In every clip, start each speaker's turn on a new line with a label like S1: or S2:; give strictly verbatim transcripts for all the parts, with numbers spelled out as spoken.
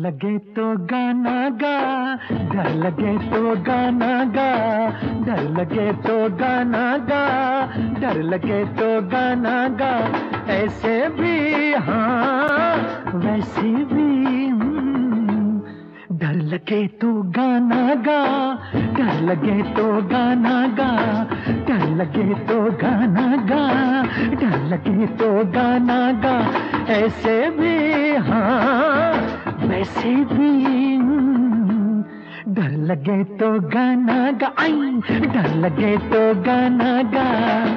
S1: लगे तो गाना गा, डर लगे तो गाना गा, डर लगे तो गाना गा, डर लगे तो गाना गा। ऐसे भी हाँ वैसे भी डर लगे तो गाना गा, डर लगे तो गाना गा, डर लगे तो गाना गा, डर लगे तो गाना गा। ऐसे भी हाँ वैसे भी डर लगे तो गाना गा, आई डर लगे तो गाना गा।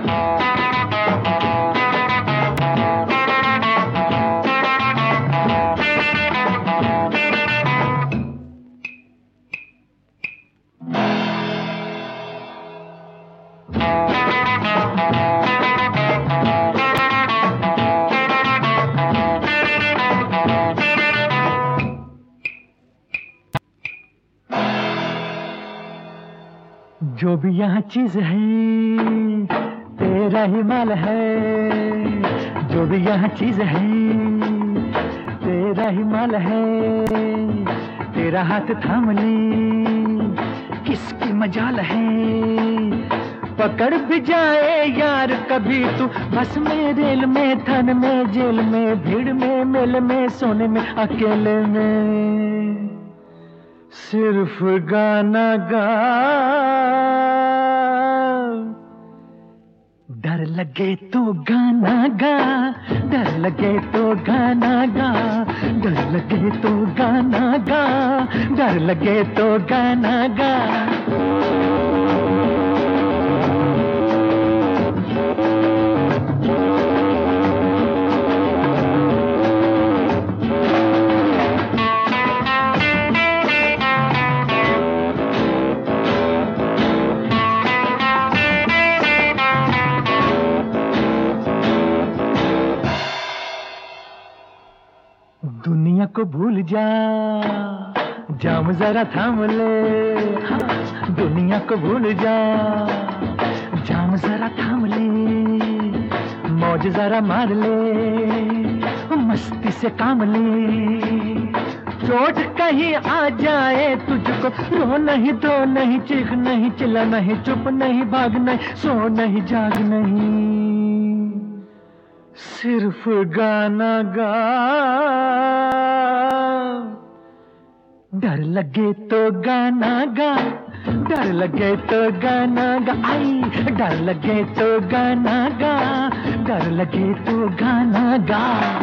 S1: जो भी यहाँ चीज है तेरा ही माल है, जो भी यहाँ चीज है तेरा ही माल है। तेरा हाथ थाम ले किसकी मजाल है, पकड़ भी जाए यार कभी तू बस में रेल में थन में जेल में भीड़ में मेल में सोने में अकेले में सिर्फ गाना गा। डर लगे तो गाना गा, डर लगे तो गाना गा, डर लगे तो गाना गा, डर लगे तो गाना गा। दुनिया को भूल जा, जाम जरा थाम ले। हाँ, दुनिया को भूल जा, जाम जरा थाम ले। मौज जरा मार ले, मस्ती से काम ले। चोट कहीं आ जाए तुझको, रो नहीं दो नहीं चीख नहीं चिल्ला नहीं चुप नहीं भाग नहीं सो नहीं जाग नहीं, सिर्फ गाना गा। डर लगे तो गाना गा, डर लगे तो गाना गा, आई डर लगे तो गाना गा, डर लगे तो गाना गा।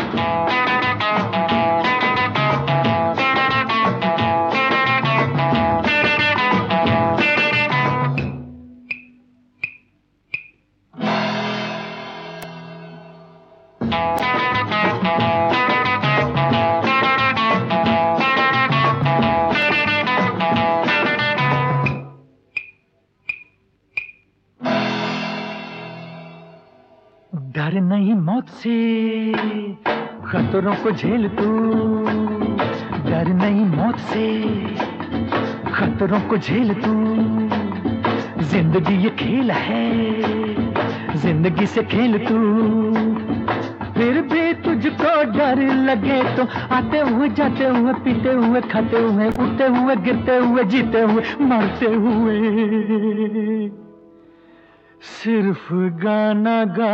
S1: डर नहीं मौत से खतरों को झेल तू, डर नहीं मौत से खतरों को झेल तू। जिंदगी ये खेल है, जिंदगी से खेल तू। फिर भी तुझको डर लगे तो आते हुए जाते हुए पीते हुए खाते हुए उठते हुए गिरते हुए जीते हुए मरते हुए सिर्फ गाना गा।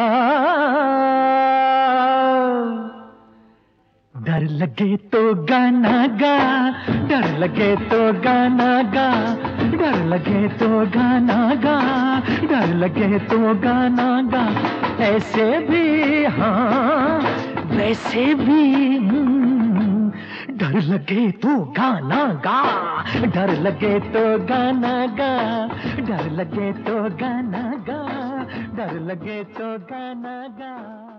S1: डर लगे तो गाना गा, डर लगे तो गाना गा, डर लगे तो गाना गा, डर लगे तो गाना गा। ऐसे भी हाँ वैसे भी डर लगे तो गाना गा, डर लगे तो गाना गा, डर लगे तो गाना गा, डर लगे तो गाना गा।